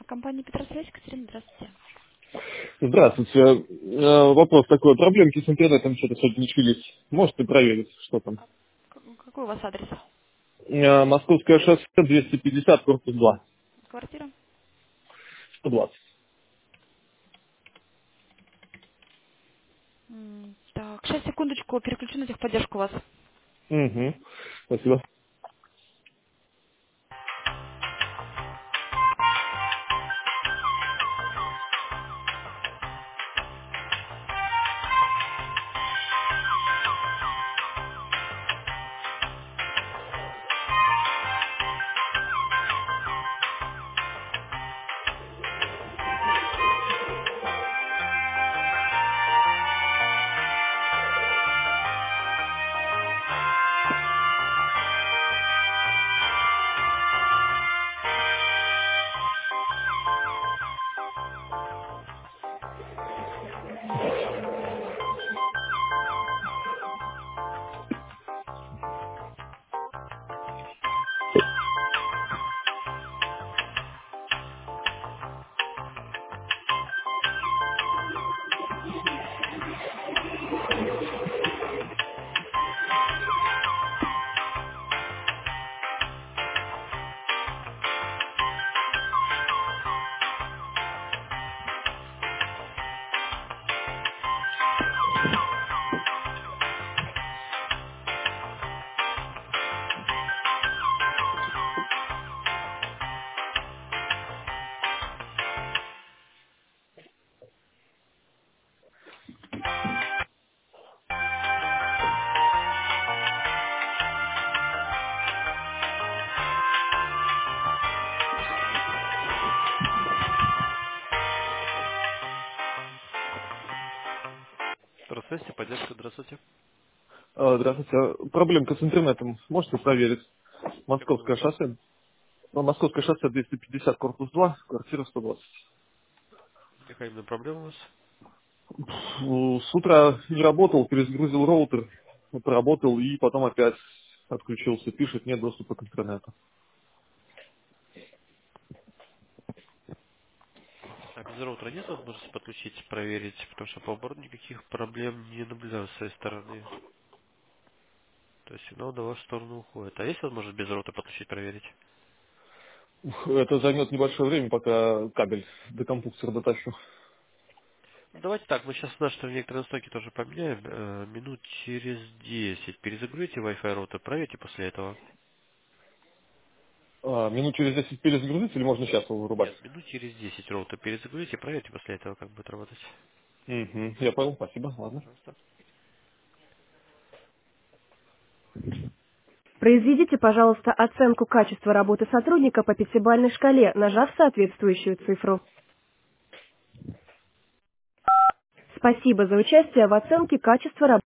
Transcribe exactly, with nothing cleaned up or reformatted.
Компания Петросвязь, Екатерина, здравствуйте. Здравствуйте. Э, Вопрос такой. Проблемки с интернетом что-то сегодня начались. Можете проверить, что там? К- Какой у вас адрес? Э, Московское шоссе двести пятьдесят, корпус два. Квартира? сто двадцать. М, Так, сейчас, секундочку, переключу на техподдержку вас. Угу. Спасибо. Здравствуйте, поддержка, здравствуйте. Э, Здравствуйте. Э, Проблемка с интернетом. Можете проверить? Какой Московское вопрос? шоссе. Ну, Московское шоссе двести пятьдесят, корпус два, квартира сто двадцать. Какая именно проблема у вас? Пф, С утра не работал, перезагрузил роутер, вот работал и потом опять отключился. Пишет, нет доступа к интернету. А без роутера нет возможности подключить, проверить, потому что по обороту никаких проблем не наблюдаю с своей стороны. То есть сигнал на вашу сторону уходит. А есть возможность без роутера подключить, проверить? Ух, Это займет небольшое время, пока кабель до компьютера дотащу. Ну, давайте так, мы сейчас наши некоторые настройки тоже поменяем. Э, минут через десять перезагрузите Wi-Fi роутер, проверьте после этого. А, минут через десять перезагрузить или можно сейчас его вырубать? Нет, минут через десять роутер перезагрузите, проверьте после этого, как будет работать. Угу, я понял, спасибо, ладно. Пожалуйста. Произведите, пожалуйста, оценку качества работы сотрудника по пятибалльной шкале, нажав соответствующую цифру. Спасибо за участие в оценке качества работы.